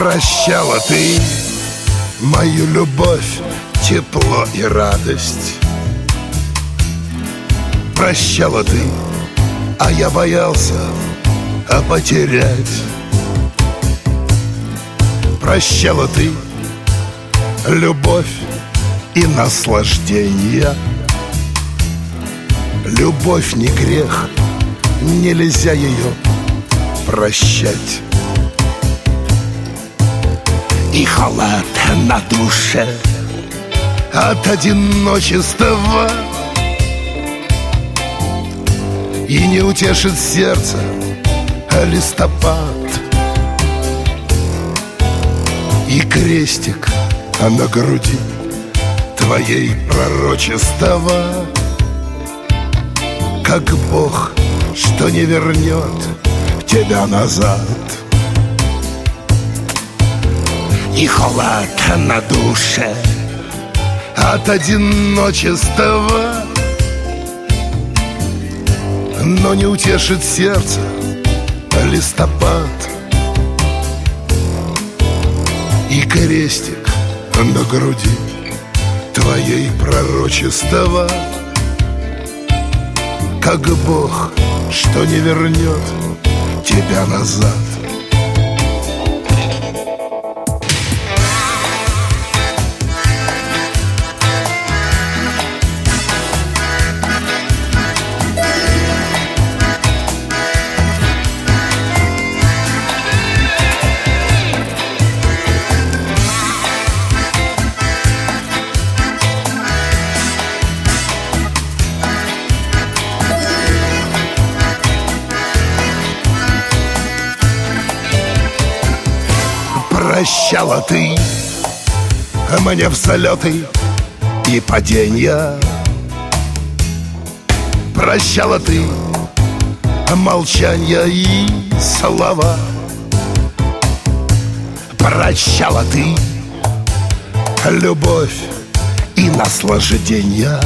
Прощала ты мою любовь, тепло и радость. Прощала ты, а я боялся потерять. Прощала ты любовь и наслаждение. Любовь не грех, нельзя ее прощать. И холод на душе от одиночества, и не утешит сердце листопад, и крестик на груди твоей пророчества, как Бог, что не вернет тебя назад. И холод на душе от одиночества, но не утешит сердце листопад, и крестик на груди твоей пророчества, как Бог, что не вернет тебя назад. Прощала ты мне взлеты и падения. Прощала ты молчанья и слова. Прощала ты любовь и наслаждения.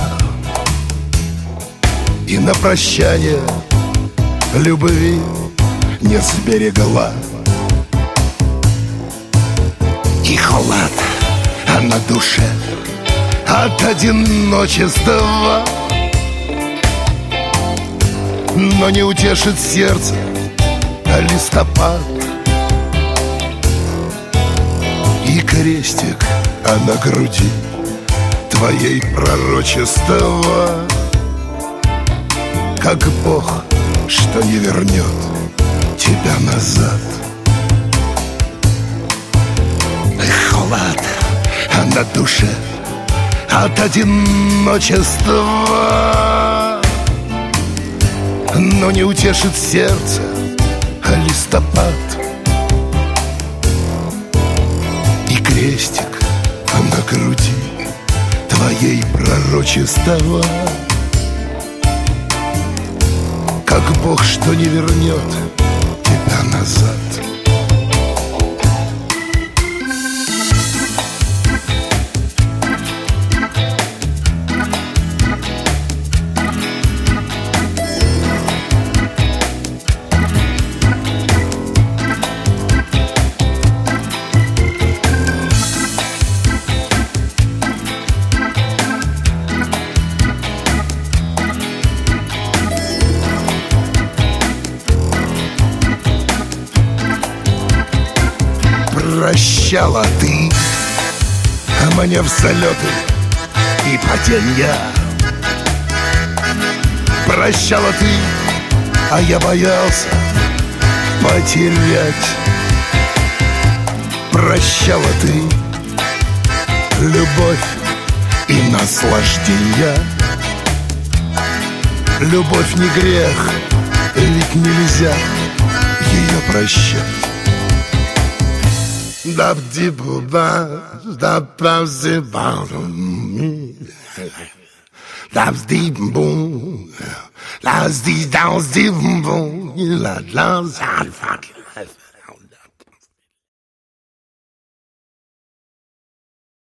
И на прощание любви не сберегла. И холод на душе от одиночества, но не утешит сердце листопад, и крестик на груди твоей пророчества, как Бог, что не вернет тебя назад. Холод на душе от одиночества, но не утешит сердце листопад, и крестик на груди твоей пророчества, как Бог, что не вернет тебя назад. Прощала ты мне взлеты и падения. Прощала ты, а я боялся потерять. Прощала ты любовь и наслаждения. Любовь не грех, ведь нельзя ее прощать.